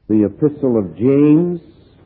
The Epistle of James.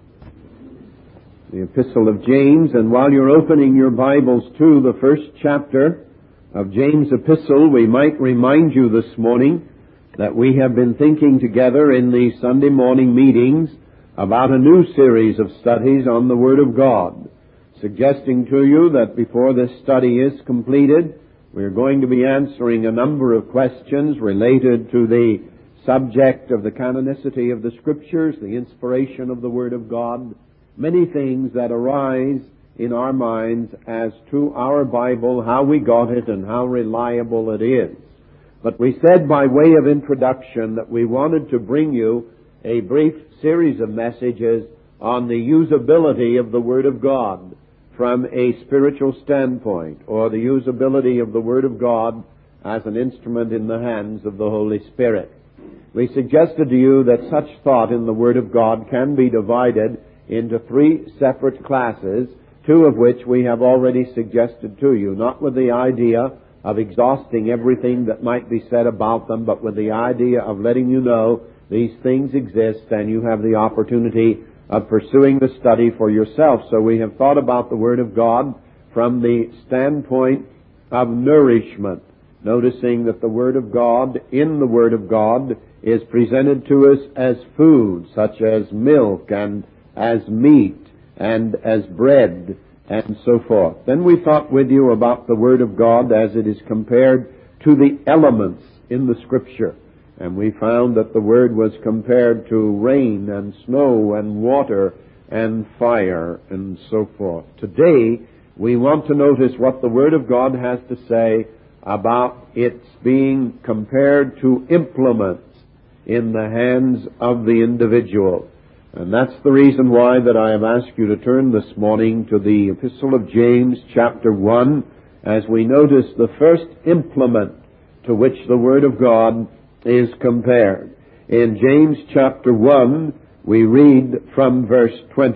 And while you're opening your Bibles to the first chapter of James' Epistle, we might remind you this morning that we have been thinking together in the Sunday morning meetings about a new series of studies on the Word of God, suggesting to you that before this study is completed, we're going to be answering a number of questions related to the subject of the canonicity of the Scriptures, the inspiration of the Word of God, many things that arise in our minds as to our Bible, how we got it, and how reliable it is. But we said by way of introduction that we wanted to bring you a brief series of messages on the usability of the Word of God from a spiritual standpoint, or the usability of the Word of God as an instrument in the hands of the Holy Spirit. We suggested to you that such thought in the Word of God can be divided into three separate classes, two of which we have already suggested to you, not with the idea of exhausting everything that might be said about them, but with the idea of letting you know these things exist and you have the opportunity of pursuing the study for yourself. So we have thought about the Word of God from the standpoint of nourishment, noticing that the Word of God, in the Word of God, is presented to us as food, such as milk and as meat and as bread and so forth. Then we thought with you about the Word of God as it is compared to the elements in the Scripture. And we found that the Word was compared to rain and snow and water and fire and so forth. Today, we want to notice what the Word of God has to say about its being compared to implements in the hands of the individual. And that's the reason why that I have asked you to turn this morning to the Epistle of James, chapter 1, as we notice the first implement to which the Word of God is compared. In James chapter 1, we read from verse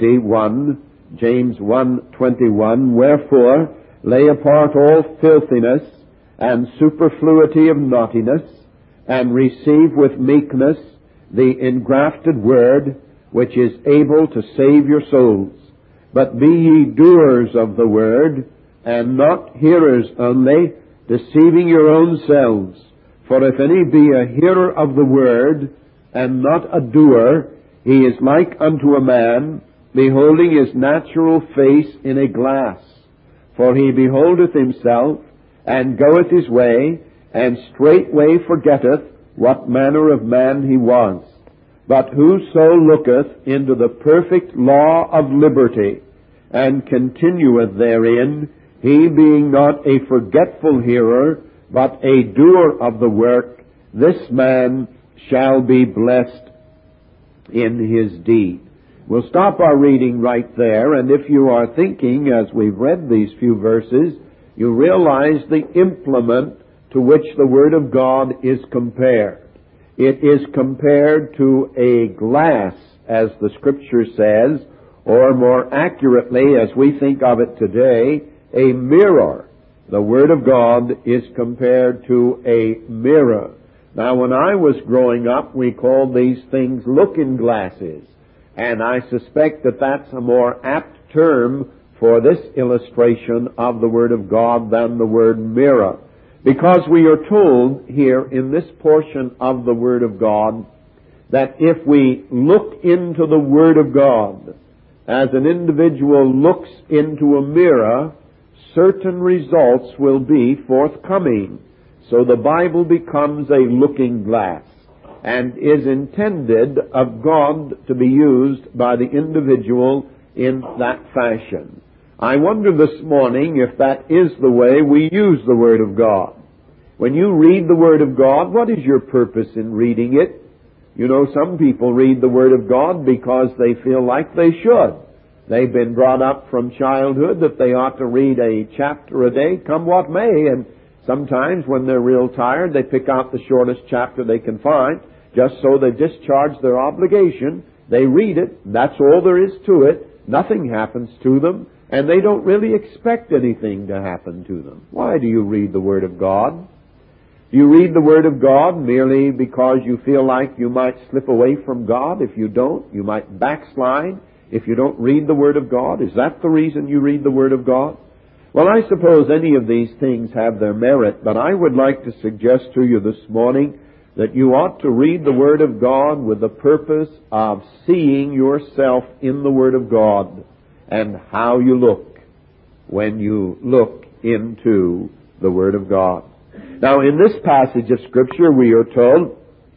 21, James 1:21, "Wherefore lay apart all filthiness and superfluity of naughtiness, and receive with meekness the engrafted word, which is able to save your souls. But be ye doers of the word, and not hearers only, deceiving your own selves. For if any be a hearer of the word, and not a doer, he is like unto a man, beholding his natural face in a glass. For he beholdeth himself, and goeth his way, and straightway forgetteth what manner of man he was. But whoso looketh into the perfect law of liberty, and continueth therein, he being not a forgetful hearer, but a doer of the work, this man shall be blessed in his deed." We'll stop our reading right there, and if you are thinking, as we've read these few verses, you realize the implement to which the Word of God is compared. It is compared to a glass, as the Scripture says, or more accurately, as we think of it today, a mirror. The Word of God is compared to a mirror. Now, when I was growing up, we called these things looking glasses, and I suspect that that's a more apt term for this illustration of the Word of God than the word mirror. Because we are told here in this portion of the Word of God that if we look into the Word of God as an individual looks into a mirror, certain results will be forthcoming. So the Bible becomes a looking glass and is intended of God to be used by the individual in that fashion. I wonder this morning if that is the way we use the Word of God. When you read the Word of God, what is your purpose in reading it? You know, some people read the Word of God because they feel like they should. They've been brought up from childhood that they ought to read a chapter a day, come what may, and sometimes when they're real tired, they pick out the shortest chapter they can find, just so they discharge their obligation. They read it, that's all there is to it, nothing happens to them, and they don't really expect anything to happen to them. Why do you read the Word of God? Do you read the Word of God merely because you feel like you might slip away from God? If you don't, you might backslide if you don't read the Word of God. Is that the reason you read the Word of God? Well, I suppose any of these things have their merit, but I would like to suggest to you this morning that you ought to read the Word of God with the purpose of seeing yourself in the Word of God and how you look when you look into the Word of God. Now, in this passage of Scripture, we are told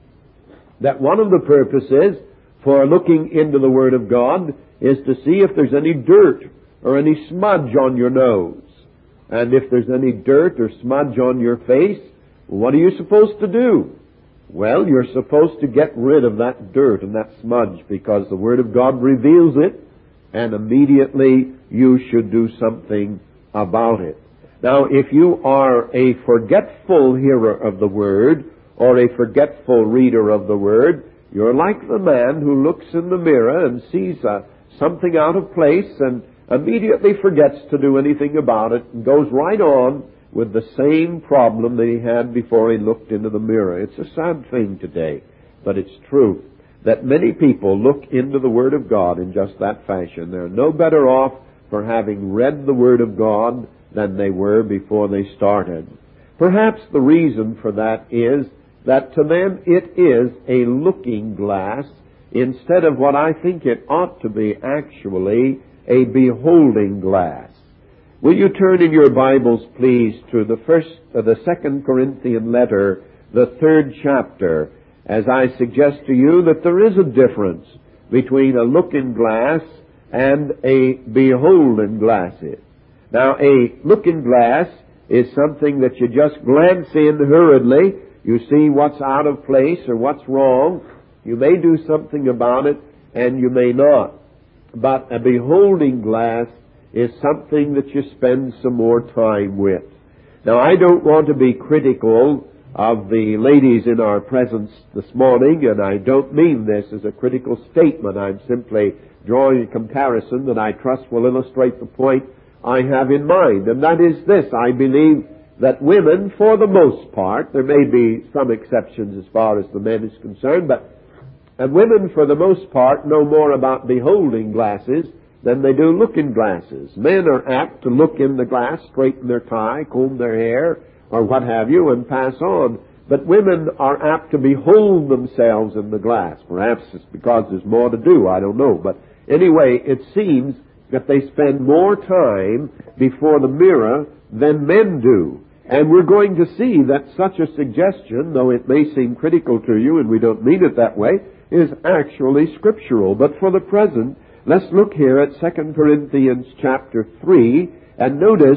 that one of the purposes for looking into the Word of God is to see if there's any dirt or any smudge on your nose. And if there's any dirt or smudge on your face, what are you supposed to do? Well, you're supposed to get rid of that dirt and that smudge because the Word of God reveals it, and immediately you should do something about it. Now, if you are a forgetful hearer of the Word or a forgetful reader of the Word, you're like the man who looks in the mirror and sees something out of place and immediately forgets to do anything about it and goes right on with the same problem that he had before he looked into the mirror. It's a sad thing today, but it's true that many people look into the Word of God in just that fashion. They're no better off for having read the Word of God than they were before they started. Perhaps the reason for that is that to them it is a looking glass instead of what I think it ought to be actually a beholding glass. Will you turn in your Bibles, please, to the 2 Corinthian letter, the 3rd chapter, as I suggest to you that there is a difference between a looking glass and a beholding glass. Now, a looking glass is something that you just glance in hurriedly. You see what's out of place or what's wrong. You may do something about it, and you may not. But a beholding glass is something that you spend some more time with. Now, I don't want to be critical of the ladies in our presence this morning, and I don't mean this as a critical statement. I'm simply drawing a comparison that I trust will illustrate the point I have in mind, and that is this. I believe that women, for the most part, there may be some exceptions as far as the men is concerned, but women, for the most part, know more about beholding glasses than they do looking glasses. Men are apt to look in the glass, straighten their tie, comb their hair, or what have you, and pass on. But women are apt to behold themselves in the glass. Perhaps it's because there's more to do, I don't know. But anyway, it seems that they spend more time before the mirror than men do. And we're going to see that such a suggestion, though it may seem critical to you, and we don't mean it that way, is actually scriptural. But for the present, let's look here at 2 Corinthians chapter 3, and notice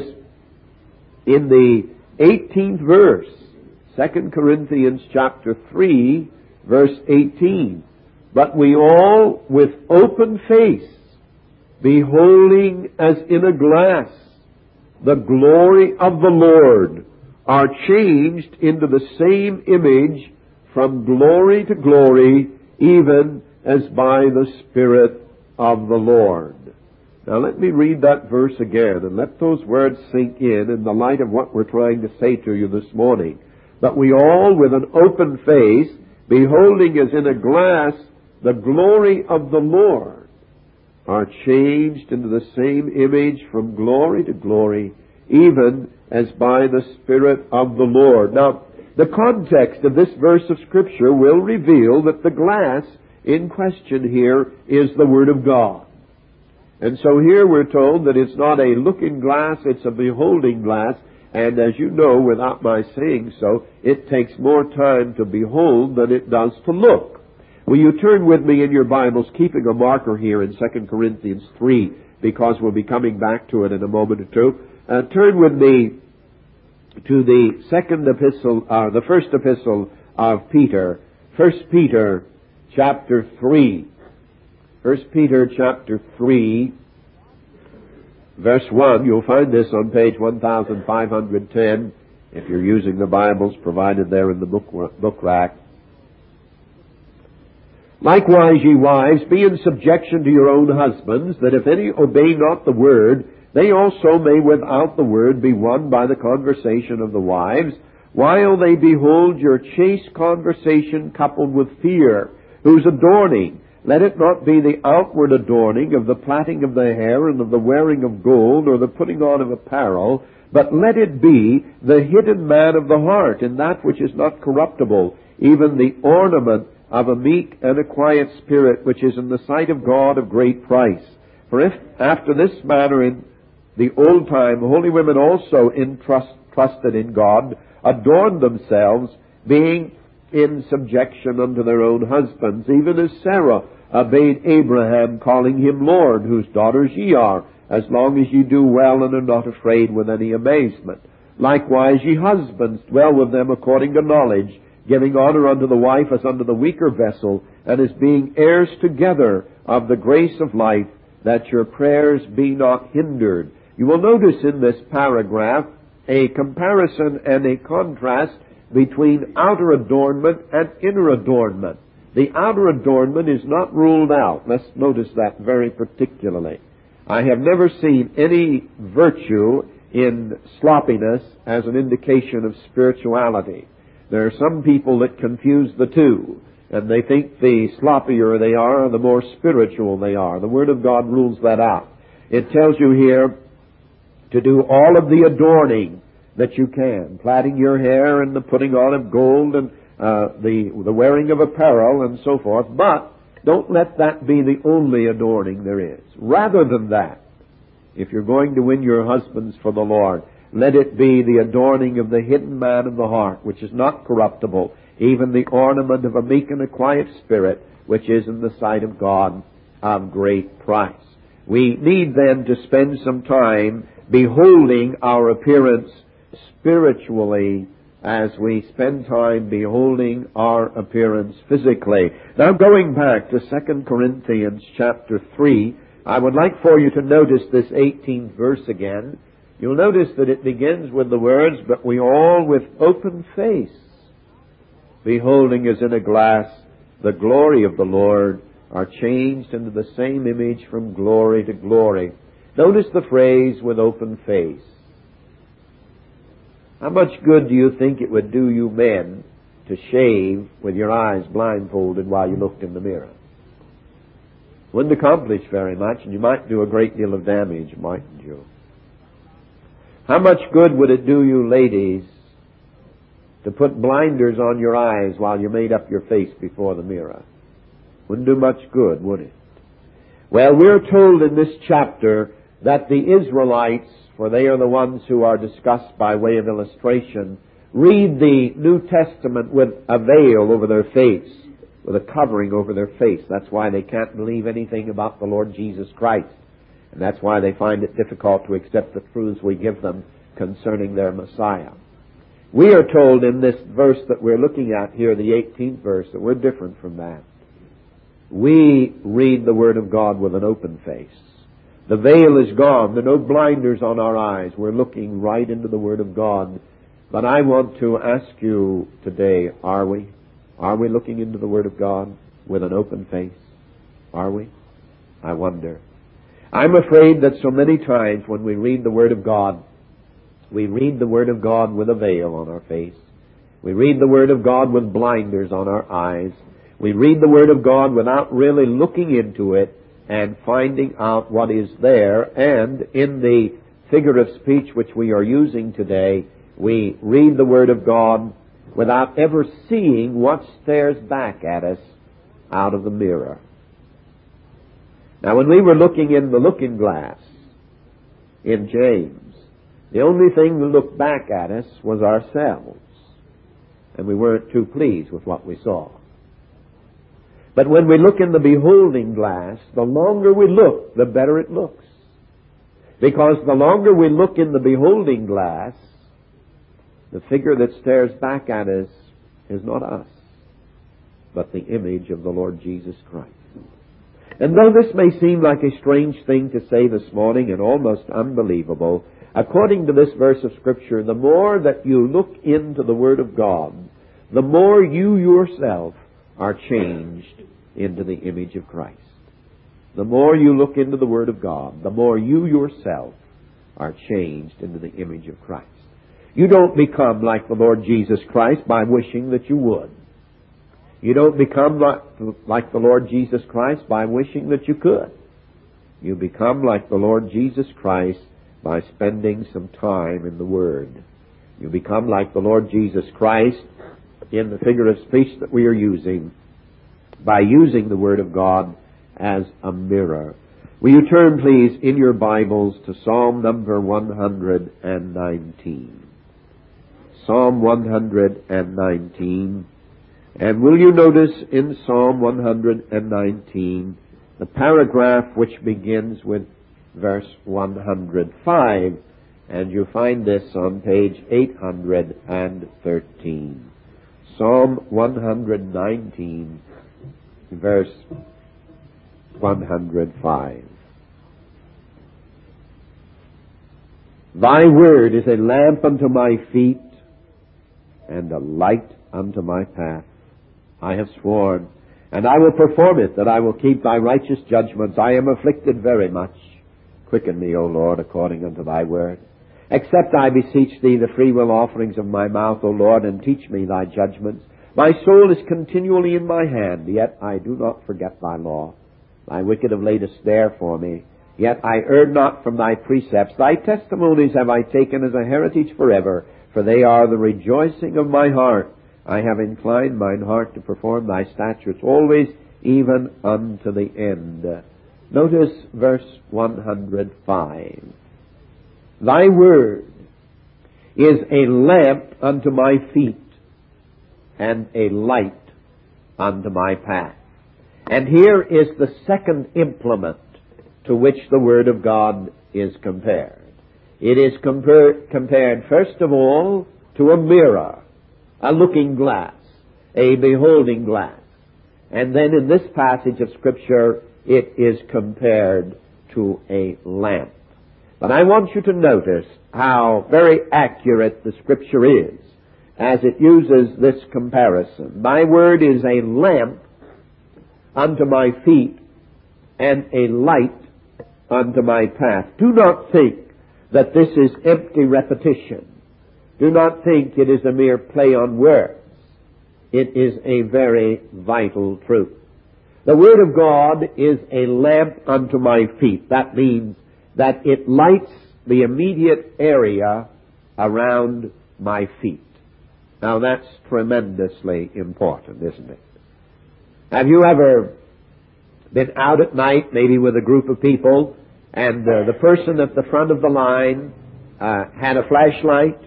in the 18th verse, 2 Corinthians chapter 3, verse 18, "But we all with open face, beholding as in a glass the glory of the Lord, are changed into the same image from glory to glory, even as by the Spirit of the Lord." Now let me read that verse again and let those words sink in the light of what we're trying to say to you this morning. "But we all with an open face, beholding as in a glass the glory of the Lord, are changed into the same image from glory to glory, even as by the Spirit of the Lord." Now, the context of this verse of Scripture will reveal that the glass in question here is the Word of God. And so here we're told that it's not a looking glass, it's a beholding glass. And as you know, without my saying so, it takes more time to behold than it does to look. Will you turn with me in your Bibles, keeping a marker here in 2 Corinthians 3, because we'll be coming back to it in a moment or two. Turn with me to the first epistle of Peter, 1 Peter chapter 3. 1 Peter chapter 3, verse 1. You'll find this on page 1510 if you're using the Bibles provided there in the book rack. "Likewise, ye wives, be in subjection to your own husbands, that if any obey not the word, they also may without the word be won by the conversation of the wives, while they behold your chaste conversation coupled with fear, whose adorning, let it not be the outward adorning of the plaiting of the hair and of the wearing of gold or the putting on of apparel, but let it be the hidden man of the heart in that which is not corruptible, even the ornament of a meek and a quiet spirit, which is in the sight of God of great price. For if after this manner in the old time holy women also trusted in God, adorned themselves, being in subjection unto their own husbands, even as Sarah obeyed Abraham, calling him Lord, whose daughters ye are, as long as ye do well and are not afraid with any amazement. Likewise ye husbands, dwell with them according to knowledge, giving honor unto the wife as unto the weaker vessel, and as being heirs together of the grace of life, that your prayers be not hindered. You will notice in this paragraph a comparison and a contrast between outer adornment and inner adornment. The outer adornment is not ruled out. Let's notice that very particularly. I have never seen any virtue in sloppiness as an indication of spirituality. There are some people that confuse the two, and they think the sloppier they are, the more spiritual they are. The Word of God rules that out. It tells you here to do all of the adorning that you can, plaiting your hair and the putting on of gold and the wearing of apparel and so forth, but don't let that be the only adorning there is. Rather than that, if you're going to win your husbands for the Lord, let it be the adorning of the hidden man of the heart, which is not corruptible, even the ornament of a meek and a quiet spirit, which is in the sight of God of great price. We need then to spend some time beholding our appearance spiritually as we spend time beholding our appearance physically. Now, going back to 2 Corinthians chapter 3, I would like for you to notice this 18th verse again. You'll notice that it begins with the words, but we all with open face, beholding as in a glass the glory of the Lord, are changed into the same image from glory to glory. Notice the phrase, with open face. How much good do you think it would do you men to shave with your eyes blindfolded while you looked in the mirror? Wouldn't accomplish very much, and you might do a great deal of damage, mightn't you? How much good would it do you ladies to put blinders on your eyes while you made up your face before the mirror? Wouldn't do much good, would it? Well, we're told in this chapter that the Israelites, for they are the ones who are discussed by way of illustration, read the New Testament with a veil over their face, with a covering over their face. That's why they can't believe anything about the Lord Jesus Christ. And that's why they find it difficult to accept the truths we give them concerning their Messiah. We are told in this verse that we're looking at here, the 18th verse, that we're different from that. We read the Word of God with an open face. The veil is gone. There are no blinders on our eyes. We're looking right into the Word of God. But I want to ask you today, are we? Are we looking into the Word of God with an open face? Are we? I wonder. I'm afraid that so many times when we read the Word of God, we read the Word of God with a veil on our face. We read the Word of God with blinders on our eyes. We read the Word of God without really looking into it and finding out what is there. And in the figure of speech which we are using today, we read the Word of God without ever seeing what stares back at us out of the mirror. Now, when we were looking in the looking glass in James, the only thing that looked back at us was ourselves, and we weren't too pleased with what we saw. But when we look in the beholding glass, the longer we look, the better it looks. Because the longer we look in the beholding glass, the figure that stares back at us is not us, but the image of the Lord Jesus Christ. And though this may seem like a strange thing to say this morning and almost unbelievable, according to this verse of Scripture, the more that you look into the Word of God, the more you yourself are changed into the image of Christ. The more you look into the Word of God, the more you yourself are changed into the image of Christ. You don't become like the Lord Jesus Christ by wishing that you would. You don't become like the Lord Jesus Christ by wishing that you could. You become like the Lord Jesus Christ by spending some time in the Word. You become like the Lord Jesus Christ in the figure of speech that we are using by using the Word of God as a mirror. Will you turn, please, in your Bibles to Psalm number 119. Psalm 119. And will you notice in Psalm 119 the paragraph which begins with verse 105, and you find this on page 813. Psalm 119, verse 105. Thy word is a lamp unto my feet and a light unto my path. I have sworn, and I will perform it, that I will keep thy righteous judgments. I am afflicted very much. Quicken me, O Lord, according unto thy word. Accept, I beseech thee, the freewill offerings of my mouth, O Lord, and teach me thy judgments. My soul is continually in my hand, yet I do not forget thy law. Thy wicked have laid a snare for me, yet I err not from thy precepts. Thy testimonies have I taken as a heritage forever, for they are the rejoicing of my heart. I have inclined mine heart to perform thy statutes always, even unto the end. Notice verse 105. Thy word is a lamp unto my feet and a light unto my path. And here is the second implement to which the Word of God is compared. It is compared first of all to a mirror, a looking glass, a beholding glass. And then in this passage of Scripture, it is compared to a lamp. But I want you to notice how very accurate the Scripture is as it uses this comparison. Thy word is a lamp unto my feet and a light unto my path. Do not think that this is empty repetition. Do not think it is a mere play on words. It is a very vital truth. The Word of God is a lamp unto my feet. That means that it lights the immediate area around my feet. Now that's tremendously important, isn't it? Have you ever been out at night, maybe with a group of people, and the person at the front of the line had a flashlight,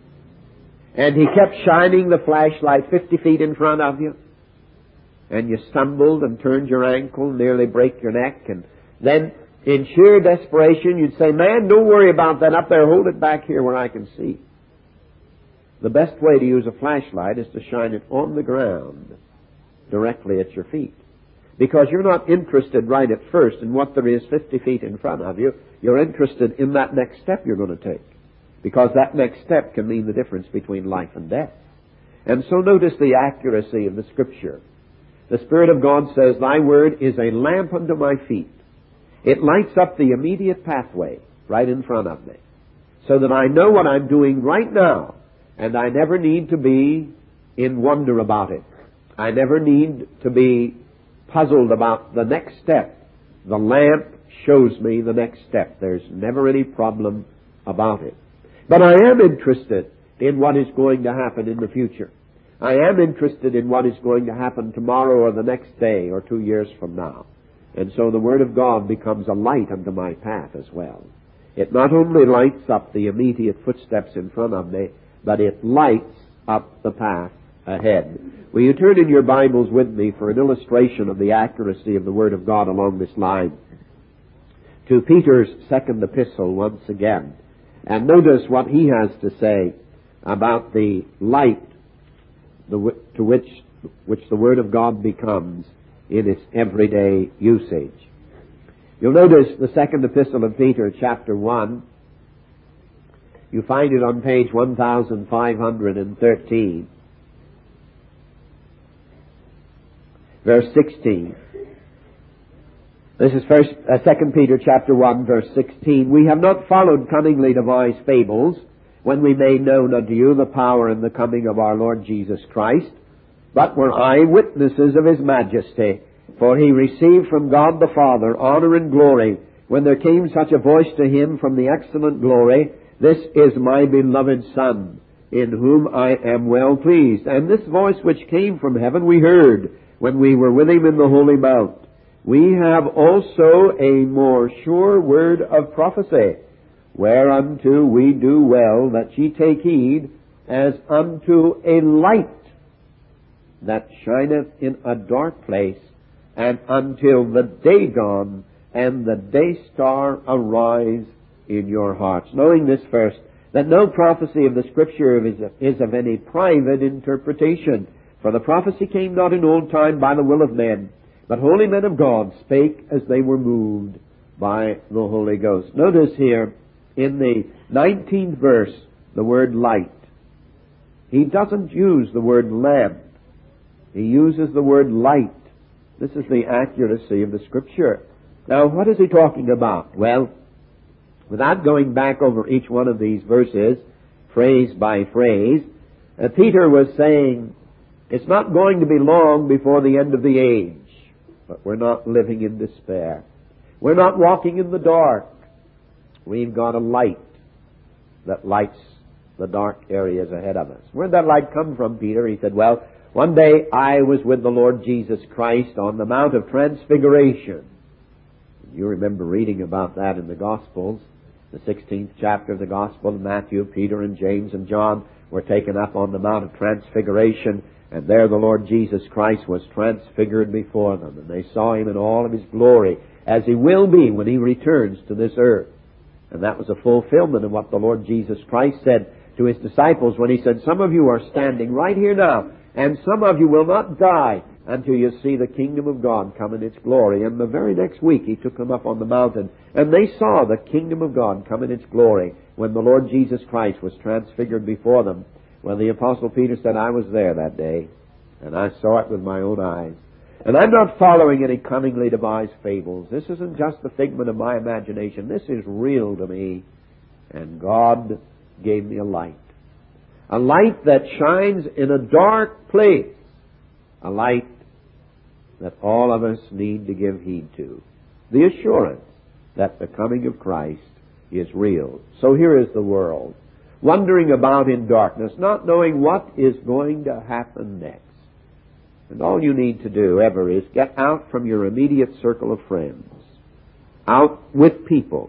and he kept shining the flashlight 50 feet in front of you, and you stumbled and turned your ankle, nearly break your neck, and then in sheer desperation you'd say, man, don't worry about that up there, hold it back here where I can see. The best way to use a flashlight is to shine it on the ground, directly at your feet. Because you're not interested right at first in what there is 50 feet in front of you. You're interested in that next step you're going to take. Because that next step can mean the difference between life and death. And so notice the accuracy of the Scripture. The Spirit of God says, thy word is a lamp unto my feet. It lights up the immediate pathway right in front of me, so that I know what I'm doing right now, and I never need to be in wonder about it. I never need to be puzzled about the next step. The lamp shows me the next step. There's never any problem about it. But I am interested in what is going to happen in the future. I am interested in what is going to happen tomorrow or the next day or 2 years from now. And so the Word of God becomes a light unto my path as well. It not only lights up the immediate footsteps in front of me, but it lights up the path ahead. Will you turn in your Bibles with me for an illustration of the accuracy of the Word of God along this line to Peter's second epistle once again. And notice what he has to say about the light to which the Word of God becomes in its everyday usage. You'll notice the second epistle of Peter, chapter 1. You find it on page 1513. Verse 16. This is 2 Peter chapter 1, verse 16. We have not followed cunningly devised fables, when we made known unto you the power and the coming of our Lord Jesus Christ, but were eyewitnesses of His majesty. For He received from God the Father honor and glory, when there came such a voice to Him from the excellent glory, This is my beloved Son, in whom I am well pleased. And this voice which came from heaven we heard, when we were with Him in the holy mount. We have also a more sure word of prophecy, whereunto we do well that ye take heed, as unto a light that shineth in a dark place, and until the day dawn, and the day star arise in your hearts. Knowing this first, that no prophecy of the Scripture is of any private interpretation. For the prophecy came not in old time by the will of men, but holy men of God spake as they were moved by the Holy Ghost. Notice here, in the 19th verse, the word light. He doesn't use the word lamp. He uses the word light. This is the accuracy of the Scripture. Now, what is he talking about? Well, without going back over each one of these verses, phrase by phrase, Peter was saying, it's not going to be long before the end of the age, but we're not living in despair. We're not walking in the dark. We've got a light that lights the dark areas ahead of us. Where'd that light come from, Peter? He said, well, one day I was with the Lord Jesus Christ on the Mount of Transfiguration. You remember reading about that in the Gospels. The 16th chapter of the Gospel of Matthew, Peter and James and John were taken up on the Mount of Transfiguration, and there the Lord Jesus Christ was transfigured before them, and they saw Him in all of His glory, as He will be when He returns to this earth. And that was a fulfillment of what the Lord Jesus Christ said to His disciples when He said, some of you are standing right here now, and some of you will not die until you see the kingdom of God come in its glory. And the very next week He took them up on the mountain, and they saw the kingdom of God come in its glory when the Lord Jesus Christ was transfigured before them. Well, the Apostle Peter said, I was there that day, and I saw it with my own eyes. And I'm not following any cunningly devised fables. This isn't just the figment of my imagination. This is real to me. And God gave me a light. A light that shines in a dark place. A light that all of us need to give heed to. The assurance that the coming of Christ is real. So here is the world, wandering about in darkness, not knowing what is going to happen next. And all you need to do ever is get out from your immediate circle of friends, out with people,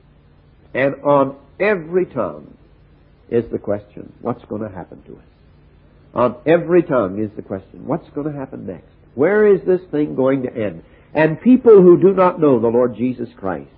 and on every tongue is the question, what's going to happen to us? On every tongue is the question, what's going to happen next? Where is this thing going to end? And people who do not know the Lord Jesus Christ,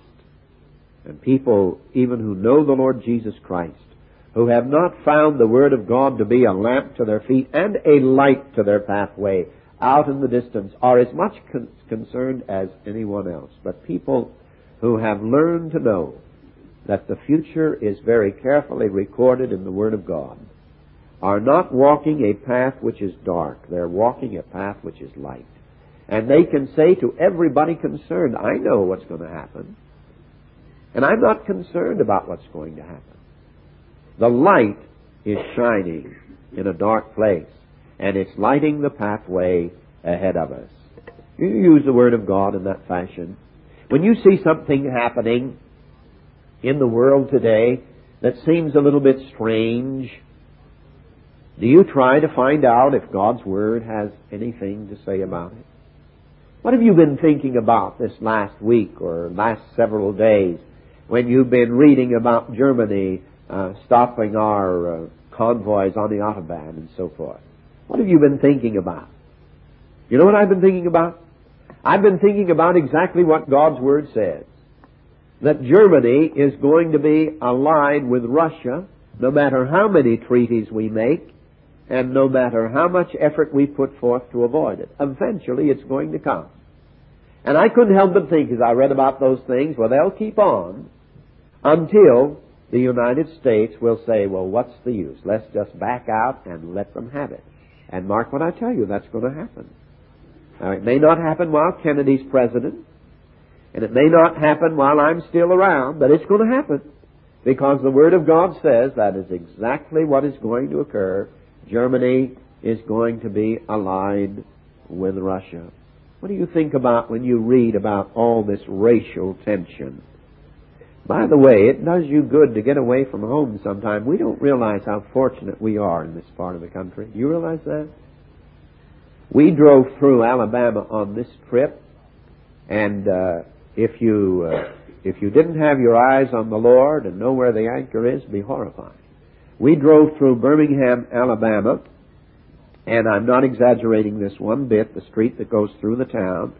and people even who know the Lord Jesus Christ, who have not found the Word of God to be a lamp to their feet and a light to their pathway out in the distance, are as much concerned as anyone else. But people who have learned to know that the future is very carefully recorded in the Word of God are not walking a path which is dark. They're walking a path which is light. And they can say to everybody concerned, I know what's going to happen, and I'm not concerned about what's going to happen. The light is shining in a dark place, and it's lighting the pathway ahead of us. You use the Word of God in that fashion. When you see something happening in the world today that seems a little bit strange, do you try to find out if God's Word has anything to say about it? What have you been thinking about this last week or last several days when you've been reading about Germany stopping our convoys on the Autobahn and so forth? What have you been thinking about? You know what I've been thinking about? I've been thinking about exactly what God's Word says. That Germany is going to be allied with Russia no matter how many treaties we make and no matter how much effort we put forth to avoid it. Eventually it's going to come. And I couldn't help but think as I read about those things, well, they'll keep on until the United States will say, well, what's the use? Let's just back out and let them have it. And mark what I tell you, that's going to happen. Now, it may not happen while Kennedy's president, and it may not happen while I'm still around, but it's going to happen. Because the Word of God says that is exactly what is going to occur. Germany is going to be allied with Russia. What do you think about when you read about all this racial tension? By the way, it does you good to get away from home sometime. We don't realize how fortunate we are in this part of the country. Do you realize that? We drove through Alabama on this trip, and if you didn't have your eyes on the Lord and know where the anchor is, be horrified. We drove through Birmingham, Alabama, and I'm not exaggerating this one bit, the street that goes through the town.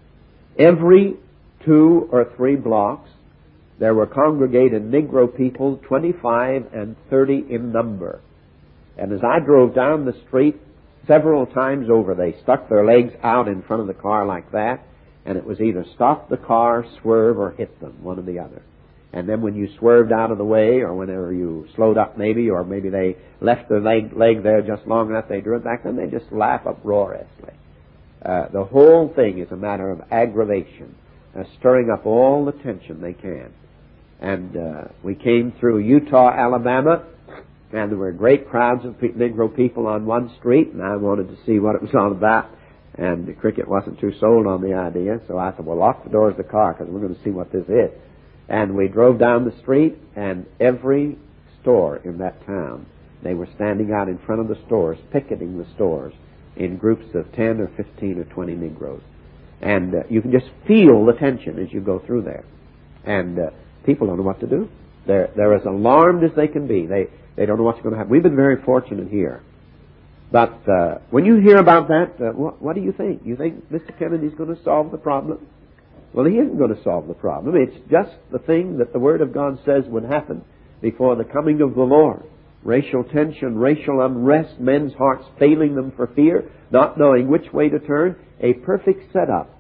Every 2 or 3 blocks, there were congregated Negro people, 25 and 30 in number. And as I drove down the street, several times over, they stuck their legs out in front of the car like that, and it was either stop the car, swerve, or hit them, one or the other. And then when you swerved out of the way, or whenever you slowed up maybe, or maybe they left their leg there just long enough, they drew it back, then they just laugh uproariously. The whole thing is a matter of aggravation, stirring up all the tension they can. And we came through Utah, Alabama, and there were great crowds of Negro people on one street, and I wanted to see what it was all about. And Cricket wasn't too sold on the idea, so I said, well, lock the doors of the car, because we're going to see what this is. And we drove down the street, and every store in that town, they were standing out in front of the stores, picketing the stores, in groups of 10 or 15 or 20 Negroes. And you can just feel the tension as you go through there. And people don't know what to do. They're as alarmed as they can be. They don't know what's going to happen. We've been very fortunate here. But when you hear about that, what do you think? You think Mr. Kennedy's going to solve the problem? Well, he isn't going to solve the problem. It's just the thing that the Word of God says would happen before the coming of the Lord. Racial tension, racial unrest, men's hearts failing them for fear, not knowing which way to turn. A perfect setup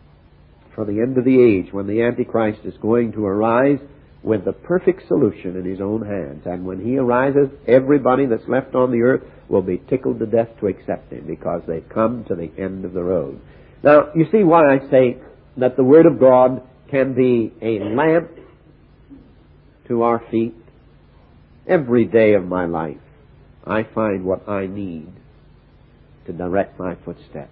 for the end of the age, when the Antichrist is going to arise with the perfect solution in his own hands. And when he arises, everybody that's left on the earth will be tickled to death to accept him, because they've come to the end of the road. Now, you see why I say that the Word of God can be a lamp to our feet. Every day of my life, I find what I need to direct my footsteps.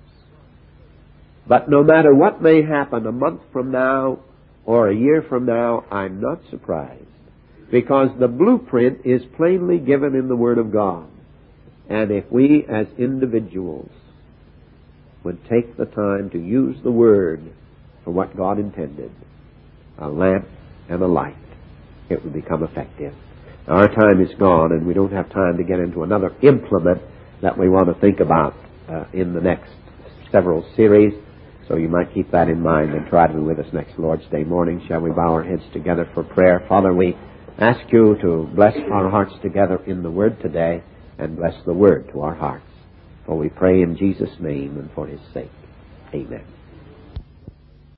But no matter what may happen a month from now or a year from now, I'm not surprised, because the blueprint is plainly given in the Word of God. And if we as individuals would take the time to use the Word for what God intended, a lamp and a light, it would become effective. Our time is gone, and we don't have time to get into another implement that we want to think about in the next several series. So you might keep that in mind and try to be with us next Lord's Day morning. Shall we bow our heads together for prayer? Father, we ask you to bless our hearts together in the Word today, and bless the Word to our hearts. For we pray in Jesus' name and for His sake. Amen.